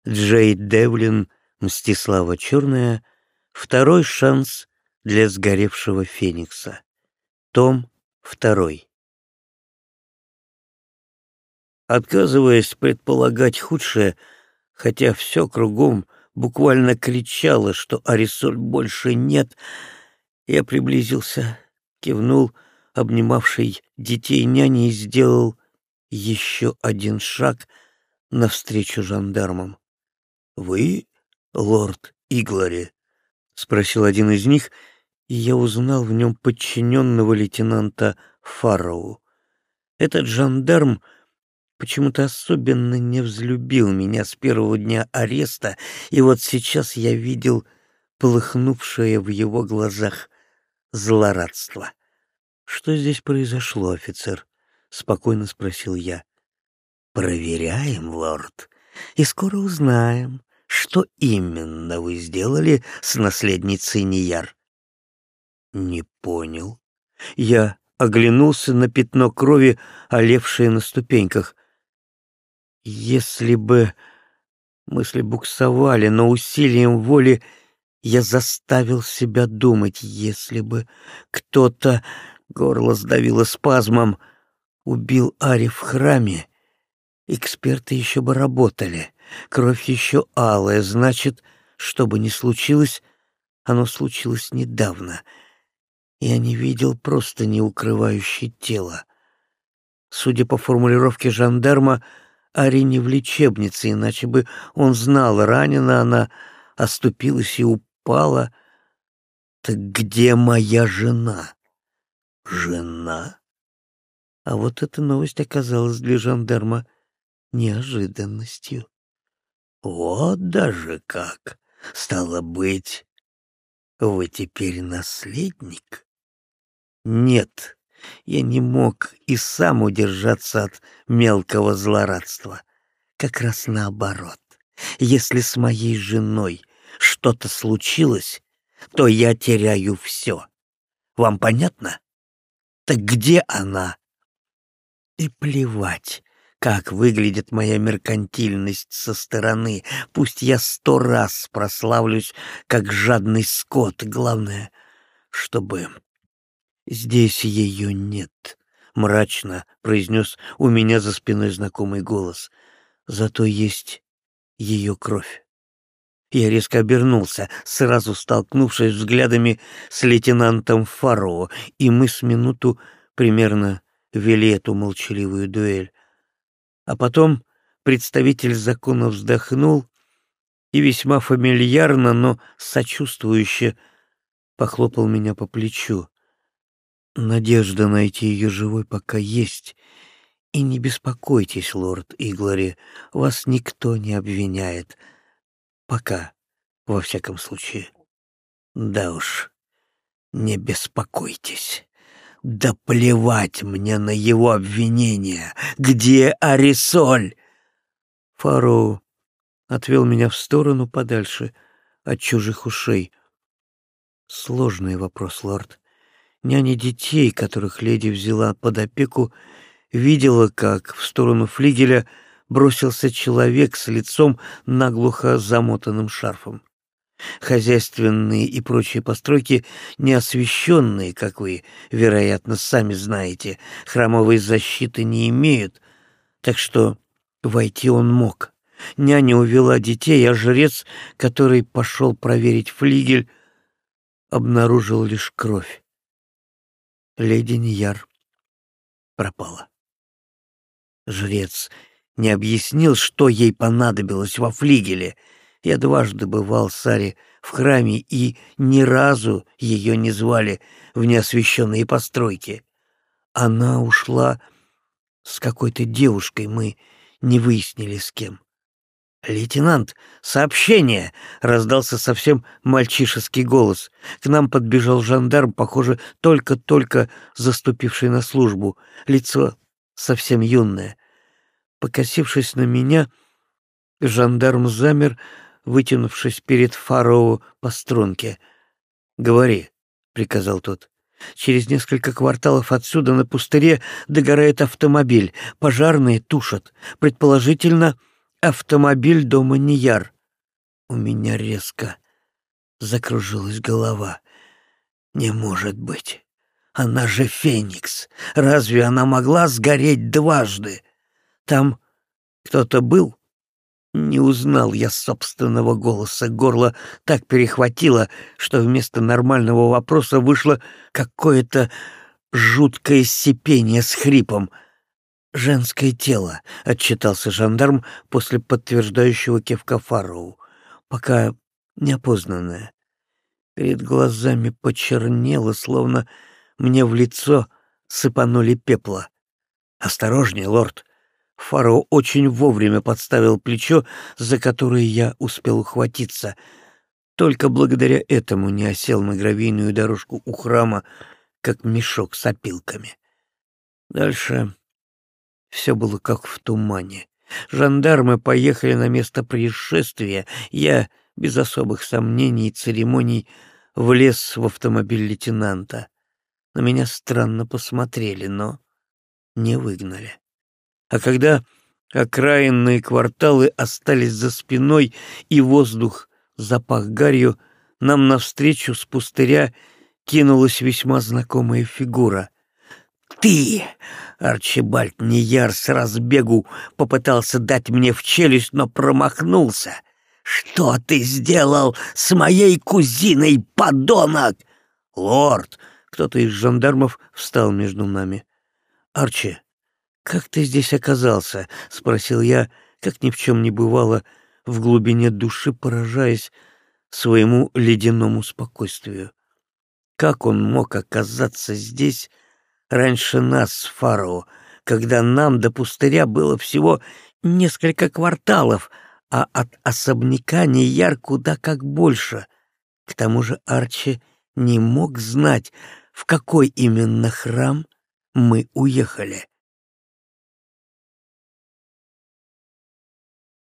Джейд Девлин, Мстислава Черная. Второй шанс для сгоревшего Феникса. Том 2. Отказываясь предполагать худшее, хотя все кругом буквально кричало, что Арисоль больше нет, я приблизился, кивнул обнимавшей детей няни и сделал еще один шаг навстречу жандармам. «Вы, лорд Иглори?» — спросил один из них, и я узнал в нем подчиненного лейтенанта Фарроу. Этот жандарм почему-то особенно не взлюбил меня с первого дня ареста, и вот сейчас я видел полыхнувшее в его глазах злорадство. «Что здесь произошло, офицер?» — спокойно спросил я. «Проверяем, лорд, и скоро узнаем, что именно вы сделали с наследницей Нияр». «Не понял». Я оглянулся на пятно крови, олевшее на ступеньках. Если бы мысли буксовали, но усилием воли я заставил себя думать, если бы кто-то, горло сдавило спазмом, убил Ари в храме, эксперты еще бы работали, кровь еще алая, значит, что бы ни случилось, оно случилось недавно. Я не видел просто не укрывающей тело. Судя по формулировке жандарма, Ари не в лечебнице, иначе бы он знал, ранена она, оступилась и упала. Так где моя жена? Жена? А вот эта новость оказалась для жандарма неожиданностью. Вот даже как! Стало быть, вы теперь наследник? Нет, я не мог и сам удержаться от мелкого злорадства. Как раз наоборот. Если с моей женой что-то случилось, то я теряю все. Вам понятно? Так где она? И плевать, как выглядит моя меркантильность со стороны. Пусть я 100 раз прославлюсь, как жадный скот. Главное, чтобы здесь ее нет, — мрачно произнес у меня за спиной знакомый голос. Зато есть ее кровь. Я резко обернулся, сразу столкнувшись взглядами с лейтенантом Фарроу, и мы с минуту примерно вели эту молчаливую дуэль. А потом представитель закона вздохнул и весьма фамильярно, но сочувствующе похлопал меня по плечу. «Надежда найти ее живой пока есть. И не беспокойтесь, лорд Иглори, вас никто не обвиняет. Пока, во всяком случае». Да уж, не беспокойтесь. Да плевать мне на его обвинения. Где Арисоль? Фарроу отвел меня в сторону подальше от чужих ушей. Сложный вопрос, лорд. Няня детей, которых леди взяла под опеку, видела, как в сторону флигеля бросился человек с лицом наглухо замотанным шарфом. Хозяйственные и прочие постройки, не освещенные, как вы, вероятно, сами знаете, храмовой защиты не имеют, так что войти он мог. Няня увела детей, а жрец, который пошел проверить флигель, обнаружил лишь кровь. Леди Нияр пропала. Жрец не объяснил, что ей понадобилось во флигеле. Я дважды бывал с Ари в храме, и ни разу ее не звали в неосвещенные постройки. Она ушла с какой-то девушкой, мы не выяснили с кем. «Лейтенант, сообщение!» — раздался совсем мальчишеский голос. К нам подбежал жандарм, похоже, только-только заступивший на службу. Лицо совсем юное. Покосившись на меня, жандарм замер, вытянувшись перед Фарроу по струнке. «Говори», — приказал тот. «Через несколько кварталов отсюда на пустыре догорает автомобиль. Пожарные тушат. Предположительно, автомобиль дома Нияр. У меня резко закружилась голова. Не может быть. Она же Феникс. Разве она могла сгореть дважды? Там кто-то был? Не узнал я собственного голоса. Горло так перехватило, что вместо нормального вопроса вышло какое-то жуткое сипение с хрипом. «Женское тело», — отчитался жандарм после подтверждающего кивка Фарроу. «Пока неопознанное». Перед глазами почернело, словно мне в лицо сыпанули пепла. «Осторожнее, лорд!» Фарроу очень вовремя подставил плечо, за которое я успел ухватиться. Только благодаря этому не осел на гравийную дорожку у храма, как мешок с опилками. Дальше все было как в тумане. Жандармы поехали на место происшествия. Я, без особых сомнений и церемоний, влез в автомобиль лейтенанта. На меня странно посмотрели, но не выгнали. А когда окраинные кварталы остались за спиной и воздух запах гарью, нам навстречу с пустыря кинулась весьма знакомая фигура. «Ты!» — Арчибальд Нияр с разбегу попытался дать мне в челюсть, но промахнулся. «Что ты сделал с моей кузиной, подонок?» «Лорд!» — кто-то из жандармов встал между нами. «Арчи, как ты здесь оказался?» — спросил я, как ни в чем не бывало, в глубине души поражаясь своему ледяному спокойствию. Как он мог оказаться здесь раньше нас с Фарроу, когда нам до пустыря было всего несколько кварталов, а от особняка Нияр куда как больше? К тому же Арчи не мог знать, в какой именно храм мы уехали.